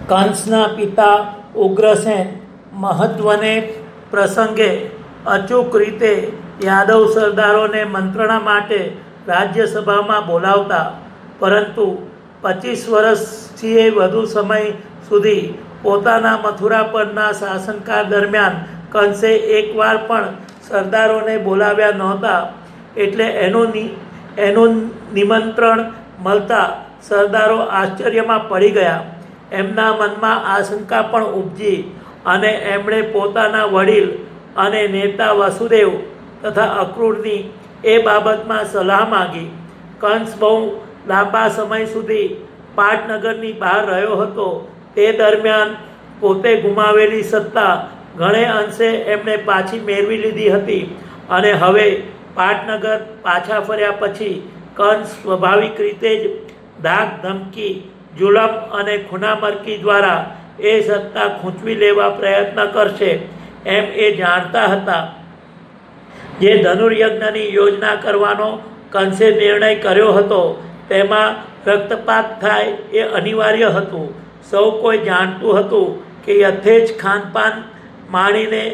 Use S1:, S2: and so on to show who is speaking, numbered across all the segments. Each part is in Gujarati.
S1: કંસના પિતા ઉગ્રસેન મહત્વને પ્રસંગે અચૂક રીતે યાદવ સરદારોને મંત્રણા માટે રાજ્યસભામાં બોલાવતા, પરંતુ 25 વર્ષથી વધુ સમય સુધી પોતાના મથુરા પરના શાસનકાળ દરમિયાન કંસે એકવાર પણ સરદારોને બોલાવ્યા નહોતા. એટલે એનું નિમંત્રણ મળતા સરદારો આશ્ચર્યમાં પડી ગયા. એમના મનમાં આશંકા પણ ઉપજી અને એમણે પોતાના વડીલ અને નેતા વસુદેવ તથા અક્રૂરની એ બાબતમાં સલાહ માંગી. કંસ બહુ લાંબા સમય સુધી પાટનગરની બહાર રહ્યો હતો. તે દરમિયાન પોતે ગુમાવેલી સત્તા ઘણે અંશે એમણે પાછી મેળવી લીધી હતી અને હવે પાટનગર પાછા ફર્યા પછી કંસ સ્વાભાવિક રીતે જ ધાક ધમકી, જુલમ અને ખૂનામરકી દ્વારા એ સત્તા ખૂંચવી લેવા પ્રયત્ન કરશે એમ એ જાણતા હતા. જે ધનુર્યજ્ઞની યોજના કરવાનો કંસે નિર્ણય કર્યો હતો તેમાં રક્તપાત થાય એ અનિવાર્ય હતું. સૌ કોઈ જાણતું હતું કે યથેચ્છ ખાનપાન માણીને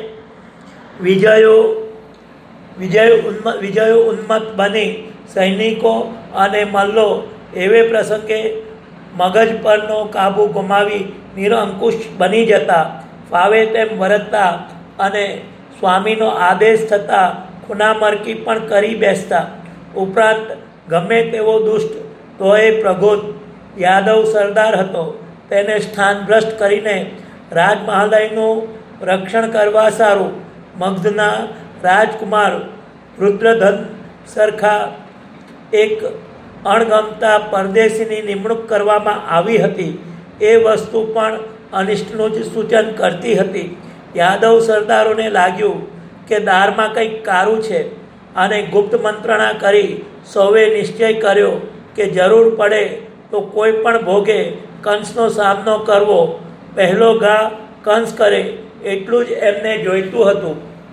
S1: વિજયો ઉન્મત્ત બની સૈનિકો અને મલ્લો એવે પ્રસંગે મગજ પરનો કાબુ ગુમાવી નિરંકુશ બની જતા, ફાવે તેમ વર્તતા અને સ્વામીનો આદેશ થતાં ખૂનામરકી પણ કરી બેસતા. ઉપરાંત ગમે તેવો દુષ્ટ તોય પ્રગોત યાદવ સરદાર હતો તેને સ્થાનભ્રષ્ટ કરીને રાજમહાલયનું રક્ષણ કરવા સારું મગધના રાજકુમાર વૃત્રધન સરખા એક અણગમતા પરદેશીની નિમણૂક કરવામાં આવી હતી. એ વસ્તુ પણ અનિષ્ટનું જ સૂચન કરતી હતી. યાદવ સરદારોને લાગ્યું કે દારમાં કંઈક કારું છે અને ગુપ્ત મંત્રણા કરી સૌએ નિશ્ચય કર્યો કે જરૂર પડે તો કોઈ પણ ભોગે કંસનો સામનો કરવો. પહેલો ઘા કંસ કરે એટલું જ એમને જોઈતું હતું.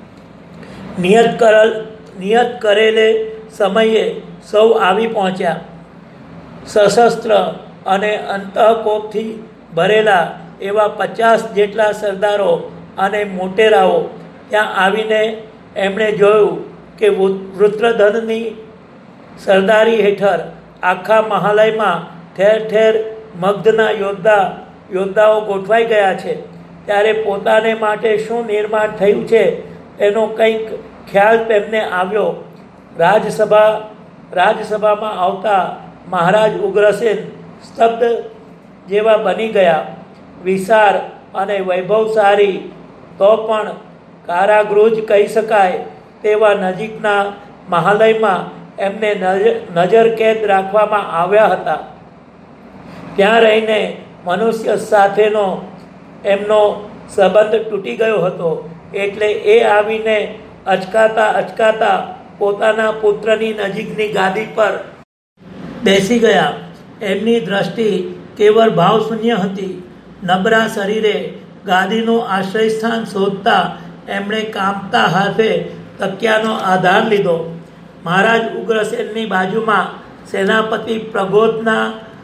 S1: નિયત કરેલે સમયે સૌ આવી પહોંચ્યા. સશસ્ત્ર અને અંતઃકોપથી ભરેલા એવા 50 જેટલા સરદારો અને મોટેરાઓ ત્યાં આવીને એમણે જોયું કે વૃત્રધનની સરદારી હેઠળ આખા મહાલયમાં ઠેર ઠેર મગધના યોદ્ધાઓ ગોઠવાઈ ગયા છે. ત્યારે પોતાને માટે શું નિર્માણ થયું છે એનો કંઈક ખ્યાલ તેમને આવ્યો. રાજસભામાં આવતા મહારાજ ઉગ્રસેન સ્તબ્ધ જેવા બની ગયા. વિશાળ અને વૈભવશાળી તો પણ કારાગૃહ જ કહી શકાય તેવા નજીકના મહાલયમાં એમને નજર કેદ રાખવામાં આવ્યા હતા. ત્યાં રહીને મનુષ્ય સાથેનો એમનો સંબંધ તૂટી ગયો હતો. એટલે એ આવીને અચકાતા પોતાના પુત્રની નજીકની ગાદી પર બેસી ગયા. એમની દ્રષ્ટિ કેવળ ભાવશૂન્ય હતી. નબળા શરીરે ગાદીનું આશ્રયસ્થાન શોધતા એમણે કાંપતા હાથે તકિયાનો આધાર લીધો. મહારાજ ઉગ્રસેનની બાજુમાં સેનાપતિ પ્રગોતના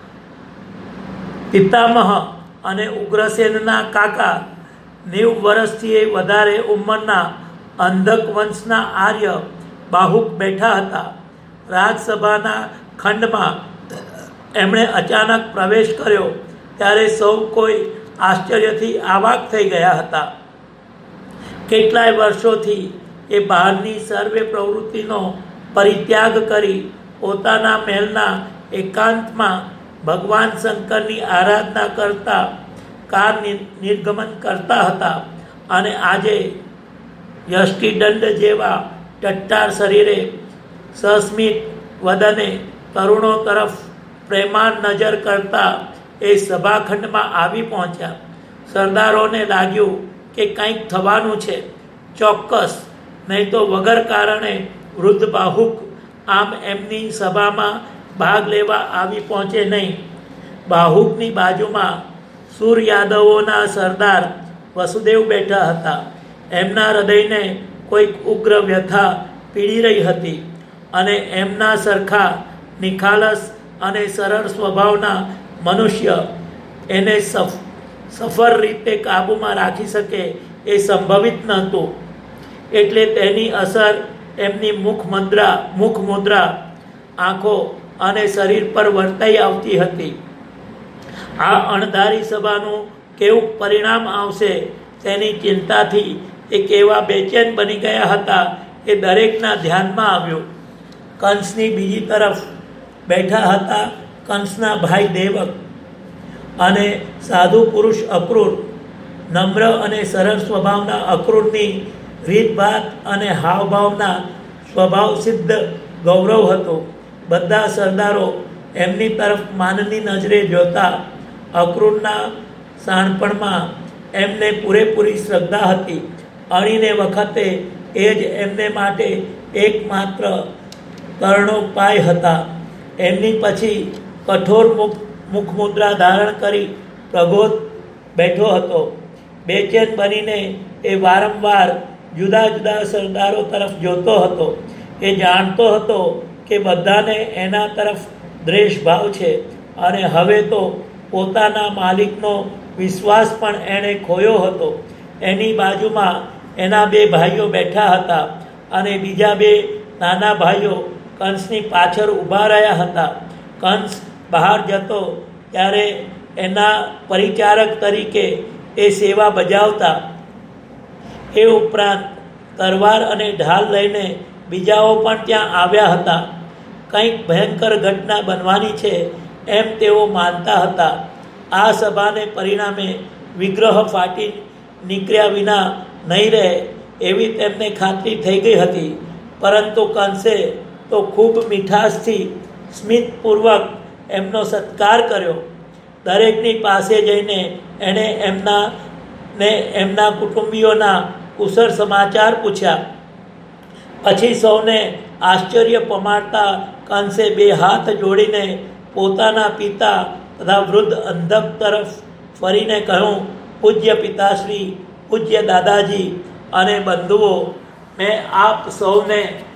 S1: પિતામહ અને ઉગ્રસેનના કાકા 90 વર્ષથી વધારે ઉંમરના અંધક વંશના આર્ય બાહુક બેઠા હતા. રાજસભાના ખંડમાં એમણે અચાનક પ્રવેશ કર્યો ત્યારે સૌ કોઈ આશ્ચર્યથી આવાક થઈ ગયા હતા. કેટલાય વર્ષોથી એ બહારની સર્વે પ્રવૃત્તિનો પરિત્યાગ કરી પોતાના મહેલના એકાંતમાં ભગવાન શંકરની આરાધના કરતા કાર નિર્ગમન કરતા હતા. અને આજે યષ્ટિદંડ જેવા ટટ્ટાર શરીરે સસ્મિત વદને તરુણો તરફ પ્રેમાન નજર કરતા એ સભાખંડમાં આવી પહોંચ્યા. સરદારોને લાગ્યું કે કંઈક થવાનું છે ચોક્કસ, નહીં તો વગર કારણે વૃદ્ધ બાહુક આમ એમની સભામાં ભાગ લેવા આવી પહોંચે નહીં. બાહુકની બાજુમાં સુર યાદવોના સરદાર વસુદેવ બેઠા હતા. એમના હૃદયને કોઈક ઉગ્ર વ્યથા પીડી રહી હતી અને એમના સરખા નિખાલસ અને સરળ સ્વભાવના મનુષ્ય એને સફળ રીતે કાબૂમાં રાખી શકે એ સંભવિત નહોતું. એટલે તેની અસર એમની મુખ મુદ્રા, આંખો અને શરીર પર વર્તાઈ આવતી હતી. આ અણધારી સભાનું કેવું પરિણામ આવશે તેની ચિંતાથી એ કેવા બેચેન બની ગયા હતા એ દરેકના ધ્યાનમાં આવ્યું. કંસની બીજી તરફ બેઠા હતા કંસના ભાઈ દેવક અને સાધુ પુરુષ અક્રૂર. નમ્ર અને સરળ સ્વભાવના અક્રૂરની રીતભાત અને હાવભાવના સ્વભાવ સિદ્ધ ગૌરવ હતો. બધા સરદારો એમની તરફ માનની નજરે જોતા. અક્રૂરના શાણપણમાં એમને પૂરેપૂરી શ્રદ્ધા હતી. અણીને વખતે એ જ એમને માટે એકમાત્ર તરણોપાય હતા. એમની પછી કઠોર મુખમુદ્રા ધારણ કરી પ્રગોત બેઠો હતો. બેચેન બનીને એ વારંવાર જુદા જુદા સરદારો તરફ જોતો હતો. એ જાણતો હતો કે બધાને એના તરફ દ્વેષભાવ છે અને હવે તો પોતાના માલિકનો વિશ્વાસ પણ એણે ખોયો હતો. એની બાજુમાં એના બે ભાઈઓ બેઠા હતા અને બીજા બે નાના ભાઈઓ કંસની પાછળ ઊભા રહ્યા હતા. કંસ બહાર જતો ત્યારે એના પરિચારક તરીકે એ સેવા બજાવતા. એ ઉપરાંત તરવાર અને ઢાલ લઈને બીજાઓ પણ ત્યાં આવ્યા હતા. કંઈક ભયંકર ઘટના બનવાની છે એમ તેઓ માનતા હતા. આ સભાને પરિણામે વિગ્રહ ફાટી નીકળ્યા વિના નહીં રહે એવી તેમને ખાતરી થઈ ગઈ હતી. પરંતુ કંસે તો ખૂબ મીઠાશથી સ્મિતપૂર્વક એમનો સત્કાર કર્યો. દરેકની પાસે જઈને એણે એમના કુટુંબીઓના કુશળ સમાચાર પૂછ્યા. પછી સૌને આશ્ચર્ય પમાડતા કંસે બે હાથ જોડીને પોતાના પિતા તથા વૃદ્ધ અંધક તરફ ફરીને કહ્યું, પૂજ્ય પિતાશ્રી, પૂજ્ય દાદાજી અને બંધુઓ, મેં આપ સૌને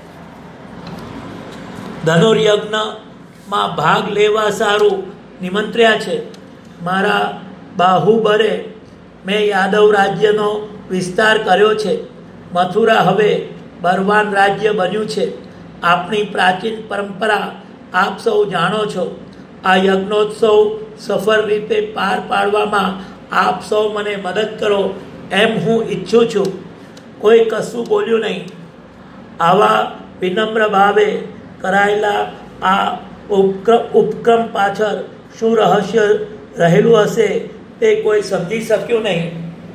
S1: ધનુર્યજ્ઞમાં ભાગ લેવા સારું નિમંત્ર્યા છે. મારા બાહુબળે મેં યાદવ રાજ્યનો વિસ્તાર કર્યો છે. મથુરા હવે બળવાન રાજ્ય બન્યું છે. આપણી પ્રાચીન પરંપરા આપ સૌ જાણો છો. આ યજ્ઞોત્સવ સફળ રીતે પાર પાડવામાં આપ સૌ મને મદદ કરો એમ હું ઈચ્છું છું. કોઈ કશું બોલ્યું નહીં. આવા વિનમ્ર ભાવે કરાયેલા આ ઉપક્રમ પાછળ શું રહસ્ય રહેલું હશે તે કોઈ સમજી શક્યું નહીં.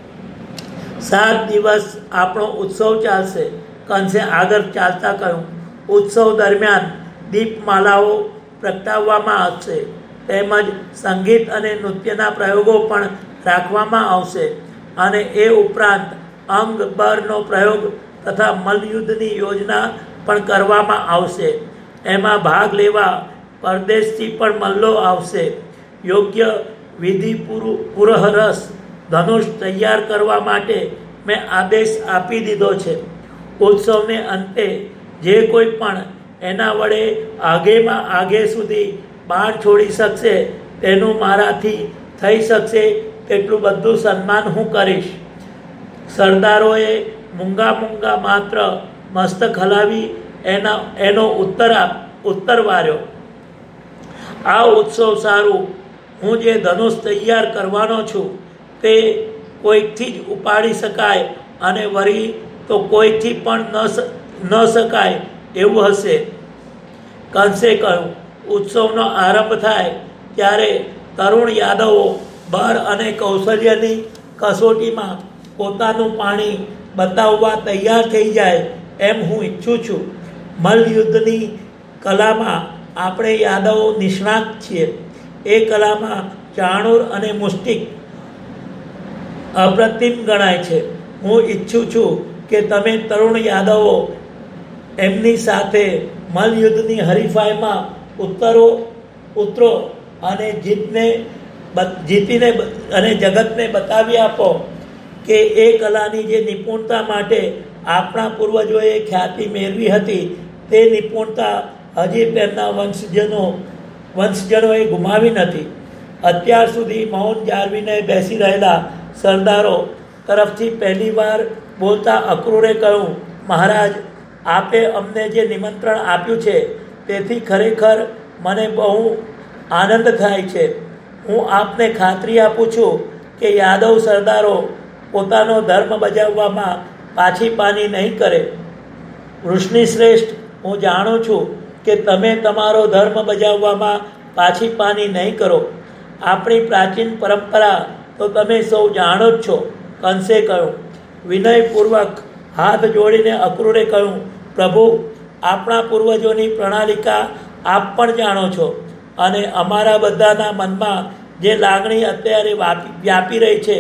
S1: 7 દિવસ આપણો ઉત્સવ ચાલશે, કંસે આગળ ચાલતા કહ્યું. ઉત્સવ દરમિયાન દીપમાલાઓ પ્રગટાવવામાં આવશે તેમજ સંગીત અને નૃત્યના પ્રયોગો પણ રાખવામાં આવશે અને એ ઉપરાંત અંગ બળનો પ્રયોગ તથા મલ્લયુદ્ધની યોજના પણ કરવામાં આવશે. એમાં ભાગ લેવા પરદેશથી પણ મલ્લો આવશે. યોગ્ય વિધિ પુરઃરસ ધનુષ તૈયાર કરવા માટે મેં આદેશ આપી દીધો છે. ઉત્સવને અંતે જે કોઈ પણ એના વડે આગેમાં આગે સુધી બાણ છોડી શકશે તેનું મારાથી થઈ શકશે તેટલું બધું સન્માન હું કરીશ. સરદારોએ મૂંગા માત્ર મસ્તક હલાવી એનો ઉત્તર વાર્યો. આ ઉત્સવ સારું. હું જે ધનુષ તૈયાર કરવાનો છું તે કોઈકથી જ ઉપાડી શકાય અને વળી તો કોઈથી પણ ન શકાય એવું હશે. કંસે કહ્યું, ઉત્સવનો આરંભ થાય ત્યારે તરુણ યાદવો બળ અને કૌશલ્યની કસોટીમાં પોતાનું પાણી બતાવવા તૈયાર થઈ જાય એમ હું ઈચ્છું છું. મલ્લયુદ્ધની કલામાં આપણે યાદવો નિષ્ણાત છીએ. એ કલામાં ચાણૂર અને મુષ્ટિક અપ્રતિમ ગણાય છે. હું ઈચ્છું છું કે તમે તરુણ યાદવો એમની સાથે મલ્લયુદ્ધની હરીફાઈમાં ઉતરો અને જીતીને અને જગતને બતાવી આપો કે એ કલાની જે નિપુણતા માટે આપણા પૂર્વજોએ ખ્યાતિ મેળવી હતી તે નિપુણતા હજી તેમના વંશજનોએ ગુમાવી નથી. અત્યાર સુધી મૌન જાળવીને બેસી રહેલા સરદારો તરફથી પહેલીવાર બોલતા અક્રૂરે કહ્યું, મહારાજ, આપે અમને જે નિમંત્રણ આપ્યું છે તેથી ખરેખર મને બહુ આનંદ થાય છે. હું આપને ખાતરી આપું છું કે યાદવ સરદારો પોતાનો ધર્મ બજાવવામાં પાછી પાની નહીં કરે. વૃષ્ણિ શ્રેષ્ઠ, હું જાણું છું કે તમે તમારો ધર્મ બજાવવામાં પાછી પાની નહીં કરો. આપણી પ્રાચીન પરંપરા તો તમે સૌ જાણો જ છો, કંસે કહ્યું. વિનયપૂર્વક હાથ જોડીને અક્રૂરે કહ્યું, પ્રભુ, આપણા પૂર્વજોની પ્રણાલિકા આપ પણ જાણો છો અને અમારા બધાના મનમાં જે લાગણી અત્યારે વ્યાપી રહી છે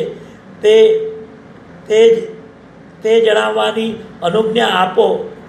S1: તે જણાવવાની અનુજ્ઞા આપો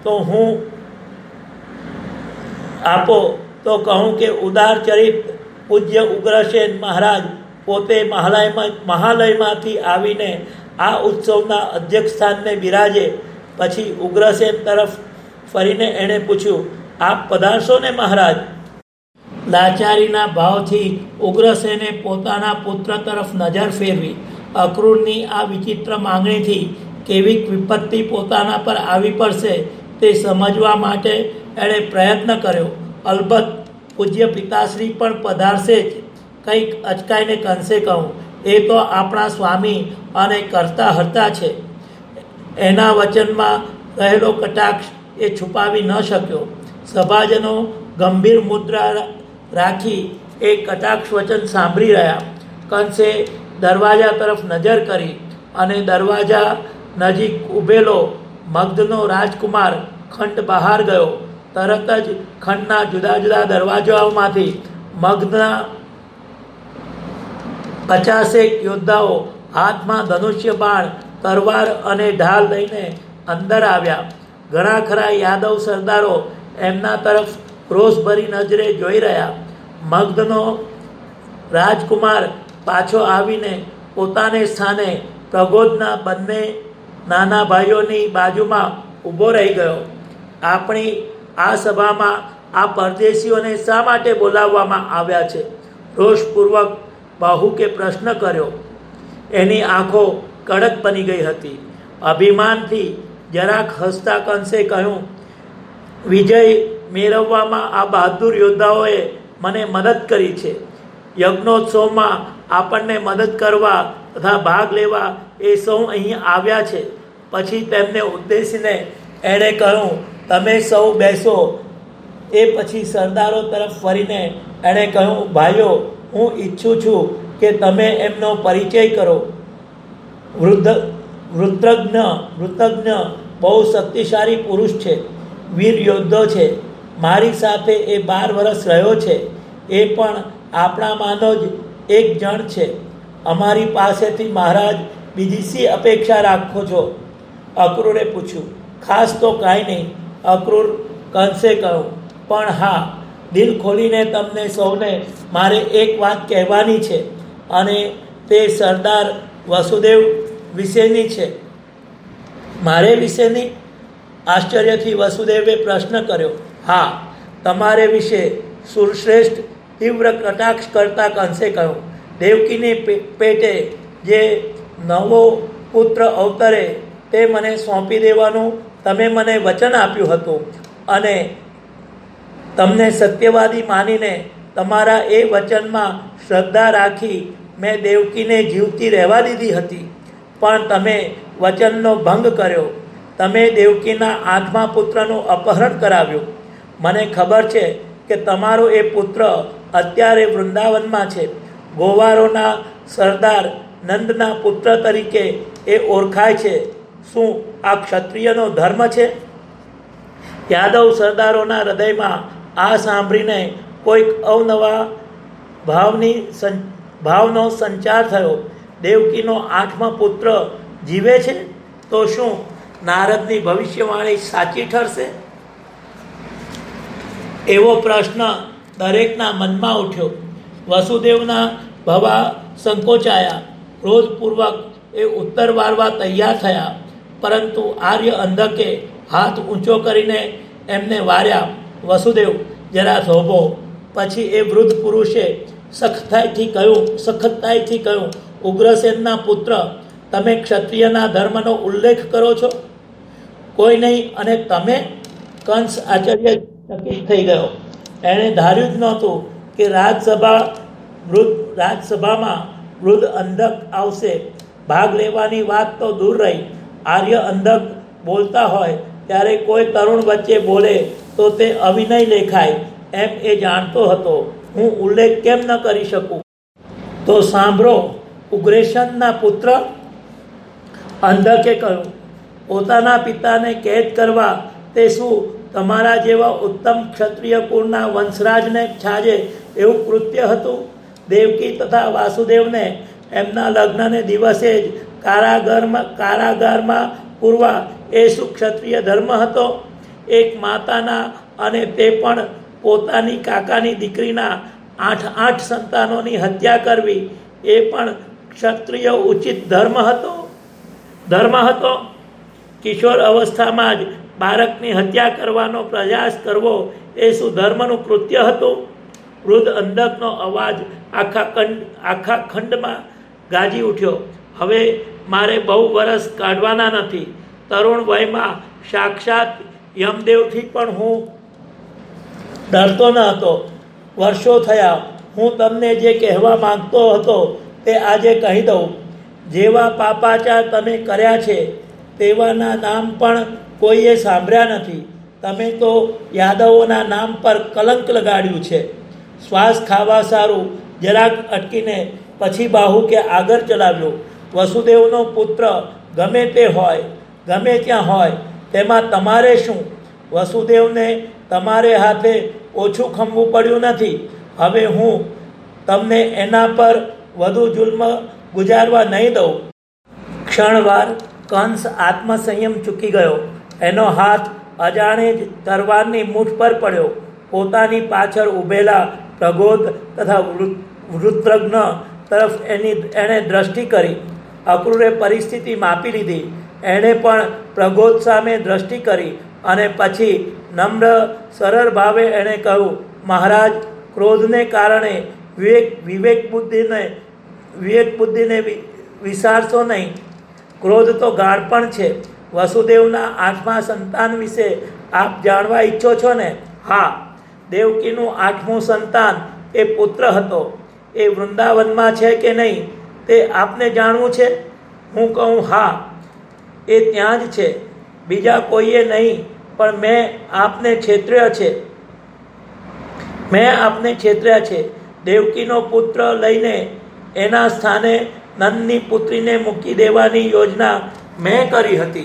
S1: તો કહું કે ઉદાર ચરિત પૂજ્ય ઉગ્રસેન મહારાજ પોતે મહાલયમાંથી આવીને આ ઉત્સવના અધ્યક્ષ સ્થાનને બિરાજે. પછી ઉગ્રસેન તરફ ફરીને એણે પૂછ્યું, આપ પધારશો ને મહારાજ? લાચારીના ભાવથી ઉગ્રસેને પોતાના પુત્ર તરફ નજર ફેરવી. અક્રૂરની આ વિચિત્ર માંગણીથી કેવી વિપત્તિ પોતાના પર આવી પડશે તે સમજવા માટે એણે પ્રયત્ન કર્યો. અલબત્ત પૂજ્ય પિતાશ્રી પણ પધારશે જ. કંઈક અચકાઈને કંસે કહું, એ તો આપણા સ્વામી અને કરતા હર્તા છે. એના વચનમાં રહેલો કટાક્ષ એ છુપાવી ન શક્યો. સભાજનો ગંભીર મુદ્રા રાખી એ કટાક્ષ વચન સાંભળી રહ્યા. કંસે દરવાજા તરફ નજર કરી અને દરવાજા નજીક ઊભેલો મગધનો રાજકુમાર ખંડ બહાર ગયો. તરત જ ખંડના જુદા જુદા દરવાજાઓમાંથી મગધના 50 યોદ્ધાઓ હાથમાં ધનુષ્ય બાણ, તરવાર અને ઢાલ લઈને અંદર આવ્યા. ઘણા ખરા યાદવ સરદારો એમના તરફ રોષભરી નજરે જોઈ રહ્યા. મગધનો રાજકુમાર પાછો આવીને પોતાને સ્થાને પ્રગોદના બંને નાના ભાઈઓની બાજુમાં ઊભો રહી ગયો. આપણી આ સભામાં આ પરદેશીઓને શા માટે બોલાવવામાં આવ્યા છે? રોષપૂર્વક બાહુકે પ્રશ્ન કર્યો. એની આંખો કડક બની ગઈ હતી. અભિમાનથી જરાક હસતા કંસે કહ્યું, વિજય મેળવવામાં આ બહાદુર યોદ્ધાઓએ મને મદદ કરી છે. યજ્ઞોત્સવમાં આપણને મદદ કરવા તથા ભાગ લેવા એ સૌ અહીં આવ્યા છે. પછી તેમને ઉદ્દેશીને એણે કહ્યું, તમે સૌ બેસો. એ પછી સરદારો તરફ ફરીને એણે કહ્યું, ભાઈઓ, હું ઈચ્છું છું કે તમે એમનો પરિચય કરો. વૃતજ્ઞ બહુ શક્તિશાળી પુરુષ છે, વીર યોદ્ધો છે. મારી સાથે એ 12 વર્ષ રહ્યો છે. એ પણ આપણામાંનો જ એક જણ છે. અમારી પાસેથી મહારાજ બીજી શી અપેક્ષા રાખો છો? અક્રૂરે પૂછ્યું. ખાસ તો કાંઈ નહીં, અક્રૂર કંસે કહ્યું, પણ હા, દિલ ખોલીને તમને સૌને મારે એક વાત કહેવાની છે અને તે સરદાર વસુદેવ વિશેની છે. મારે વિશેની? આશ્ચર્યથી વસુદેવે પ્રશ્ન કર્યો. હા, તમારે વિશે. સુરશ્રેષ્ઠ તીવ્ર કટાક્ષ કરતા કંસે કહ્યું, દેવકીની પેટે જે નવો પુત્ર અવતરે તે મને સોંપી દેવાનું તમે મને વચન આપ્યું હતું અને તમને સત્યવાદી માનીને તમારા એ વચનમાં શ્રદ્ધા રાખી મેં દેવકીને જીવતી રહેવા દીધી હતી. પણ તમે વચનનો ભંગ કર્યો. તમે દેવકીના 8મા પુત્રનું અપહરણ કરાવ્યું. મને ખબર છે કે તમારો એ પુત્ર અત્યારે વૃંદાવનમાં છે. ગોવારોના સરદાર નંદના પુત્ર તરીકે એ ઓળખાય છે. શું આ ક્ષત્રિયનો ધર્મ છે? યાદવ સરદારોના હૃદયમાં આ સાંભળીને કોઈક અવનવા ભાવનો સંચાર થયો. દેવકીનો 8મો પુત્ર જીવે છે તો શું નારદની ભવિષ્યવાણી સાચી ઠરશે? એવો પ્રશ્ન દરેકના મનમાં ઉઠ્યો. વસુદેવના ભવા સંકોચાયા. ક્રોધપૂર્વક એ ઉત્તર વારવા તૈયાર થયા, પરંતુ આર્ય અંધકે હાથ ઊંચો કરીને એમને વાર્યા. વસુદેવ, જરા થોભો. પછી એ વૃદ્ધ પુરુષે સખતાઈથી કહ્યું, ઉગ્રસેનના પુત્ર, તમે ક્ષત્રિયના ધર્મનો ઉલ્લેખ કરો છો? કોઈ નહીં. અને તમે? કંસ આશ્ચર્ય ચકિત થઈ ગયો. એણે ધાર્યું જ નહોતું કે રાજસભામાં વૃદ્ધ અંધક આવશે. ભાગ લેવાની વાત તો દૂર રહી, આર્ય અંધક બોલતા હોય ત્યારે કોઈ તરુણ વચ્ચે બોલે તો તે અવિનય લેખાય એમ એ જાણતો હતો. હું ઉલ્લેખ કેમ ન કરી શકું? તો સાંભળો, ઉગ્રસેનના પુત્ર, અંધકે કહ્યું, પોતાના પિતાને કેદ કરવા તે શું તમારા જેવા ઉત્તમ ક્ષત્રિય કુળના વંશરાજને છાજે એવું કૃત્ય હતું? દેવકી તથા વાસુદેવને એમના લગ્નને દિવસે જ કારાગારમાં પૂરવા એ શું ક્ષત્રિય ધર્મ હતો? એક માતાના, અને તે પણ પોતાની કાકાની દીકરીના 8 સંતાનોની હત્યા કરવી એ પણ ક્ષત્રિય ઉચિત ધર્મ હતો? કિશોર અવસ્થામાં જ બાળકની હત્યા કરવાનો પ્રયાસ કરવો એ શું ધર્મનું કૃત્ય હતું? વૃદ્ધ અંધકનો અવાજ આખા ખંડમાં ગાજી ઉઠ્યો. હવે મારે બહુ વરસ કાઢવાના નથી. તરુણ વયમાં સાક્ષાત યમદેવથી પણ હું ડરતો ન હતો. વર્ષો થયા. હું તમને જે કહેવા માંગતો હતો તે આજે કહી દઉં. જેવા પાપાચાર તમે કર્યા છે તેવાના નામ પણ કોઈએ સાંભળ્યા નથી. તમે તો યાદવોના નામ પર કલંક લગાડ્યું છે. શ્વાસ ખાવા સારું જરાક અટકીને પછી બાહુ કે આગળ ચલાવ્યો. વસુદેવનો પુત્ર ગમે તે હોય, ગમે ત્યાં હોય, તેમાં તમારે શું? વસુદેવને તમારે હાથે ઓછું ખમવું પડ્યું નથી. હવે હું તમને એના પર વધુ જુલ્મ ગુજારવા નહીં દઉં. ક્ષણવાર કંસ આત્મસંયમ ચૂકી ગયો. એનો હાથ અજાણે જ તરવારની મૂઠ પર પડ્યો. પોતાની પાછળ ઊભેલા પ્રગોદ તથા વૃત્રઘ્ન તરફ એણે દ્રષ્ટિ કરી. અક્રૂરે પરિસ્થિતિ માપી લીધી. એણે પણ પ્રગોદ સામે દ્રષ્ટિ કરી અને પછી નમ્ર સરળ ભાવે એણે કહ્યું, મહારાજ, ક્રોધને કારણે વિવેક બુદ્ધિને વિસારશો નહીં. ક્રોધ તો ગાળપણ છે. વસુદેવના 8મા સંતાન વિશે આપ જાણવા ઈચ્છો છો ને? હા, દેવકીનું 8મું સંતાન એ પુત્ર હતો. એ વૃંદાવનમાં છે કે નહીં તે આપને જાણવું છે? હું કહું હા, એ ત્યાં જ છે. બીજા કોઈએ નહીં, પણ મેં આપને છેતર્યા છે. દેવકીનો પુત્ર લઈને એના સ્થાને નંદની પુત્રીને મૂકી દેવાની યોજના મેં કરી હતી.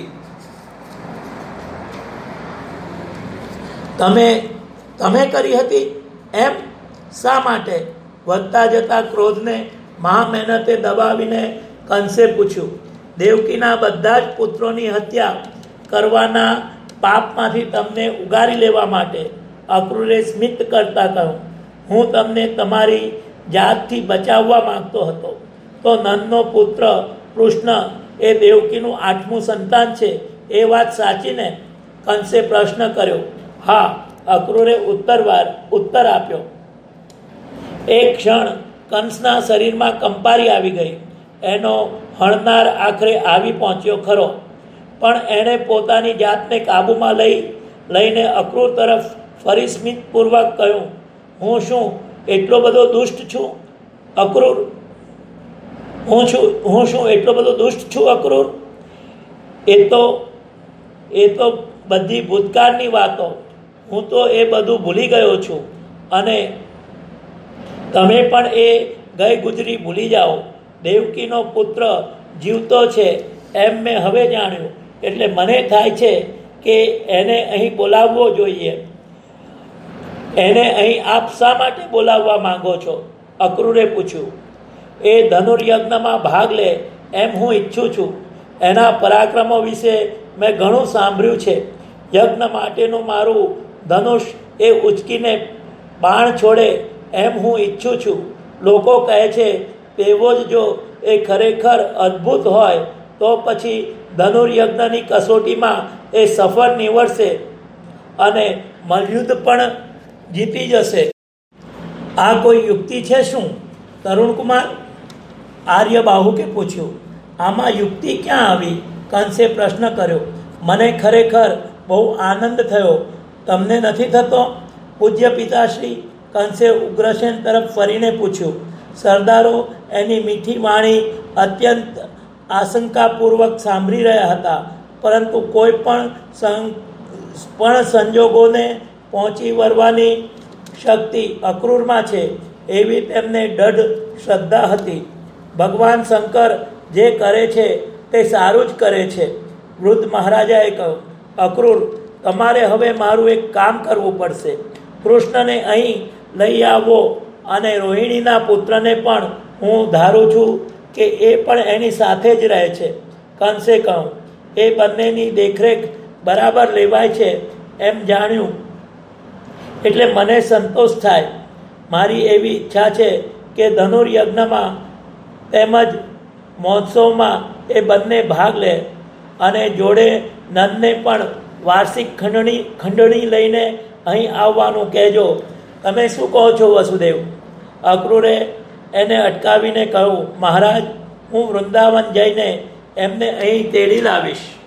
S1: તમે કરી હતી એમ? શા માટે? વધતા જતા ક્રોધને મહામહેનતે દબાવીને કંસે પૂછ્યું. દેવકીના બધા જ પુત્રોની હત્યા કરવાના પાપમાંથી તમને ઉગારી લેવા માટે. અક્રૂરે સ્મિત કરતા કહ્યું, હું તમને તમારી જાતથી બચાવવા માંગતો હતો. તો નંદનો પુત્ર કૃષ્ણ એ દેવકીનું 8મું સંતાન છે, એ વાત સાચી ને? કંસે પ્રશ્ન કર્યો. હા, અક્રૂરે ઉત્તર આપ્યો. એક ક્ષણ કંસના શરીરમાં કંપારી આવી ગઈ. એનો હણનાર આખરે આવી પહોંચ્યો ખરો, પણ એણે પોતાની જાતને કાબૂમાં લઈને અક્રૂર તરફ ફરી સ્મિતપૂર્વક કહ્યું, હું શું એટલો બધો દુષ્ટ છું અક્રૂર? હું શું એટલો બધો દુષ્ટ છું અક્રૂર? એ તો બધી ભૂતકાળની વાતો. હું તો એ બધું ભૂલી ગયો છું, અને તમે પણ એ ગઈ ગુજરી ભૂલી જાઓ. દેવકીનો પુત્ર જીવતો છે એમ મેં હવે જાણ્યું, એટલે મને થાય છે કે એને અહીં બોલાવવો જોઈએ. એને અહીં આપ શા માટે બોલાવવા માંગો છો? અક્રૂરે પૂછ્યું. એ ધનુર્યજ્ઞમાં ભાગ લે એમ હું ઈચ્છું છું. એના પરાક્રમો વિશે મેં ઘણું સાંભળ્યું છે. યજ્ઞ માટેનું મારું ધનુષ એ ઉચકીને બાણ છોડે એમ હું ઈચ્છું છું. લોકો કહે છે તેવો જ જો એ ખરેખર અદ્ભુત હોય તો પછી ધનુર્યજ્ઞની કસોટીમાં એ સફળ નીવડશે અને મલયુદ્ધ પણ જીતી જશે. આ કોઈ યુક્તિ છે શું? તરુણકુમાર આર્યબાહુકે પૂછ્યું. આમાં યુક્તિ ક્યાં આવી? કંસે પ્રશ્ન કર્યો. મને ખરેખર બહુ આનંદ થયો, તમને નથી થતો? પૂજ્ય પિતાશ્રી, કંસે ઉગ્રસેન તરફ ફરીને પૂછ્યું. સરદારો એની મીઠી વાણી અત્યંત આશંકાપૂર્વક સાંભળી રહ્યા હતા, પરંતુ કોઈ પણ સંજોગોને પહોંચી વળવાની શક્તિ અક્રૂરમાં છે એવી તેમને દૃઢ શ્રદ્ધા હતી. ભગવાન શંકર જે કરે છે તે સારું જ કરે છે. વૃદ્ધ મહારાજાએ કહ્યું. અક્રૂર, તમારે હવે મારું એક કામ કરવું પડશે. કૃષ્ણને અહીં લઈ આવવો અને રોહિણીના પુત્રને પણ હું ધારું છું કે એ પણ એની સાથે જ રહે છે. કંસે કહ્યું. એ બંનેની દેખરેખ બરાબર લેવાય છે એમ જાણ્યું એટલે મને સંતોષ થાય. મારી એવી ઈચ્છા છે કે ધનુર્યજ્ઞમાં તેમજ મહોત્સવમાં એ બંને ભાગ લે અને જોડે નંદને પણ વાર્ષિક ખંડણી લઈને અહીં આવવાનું કહેજો. તમે શું કહો છો વસુદેવ? અક્રૂરે એને અટકાવીને કહ્યું. મહારાજ, હું વૃંદાવન જઈને એમને અહીં તેડી લાવીશ.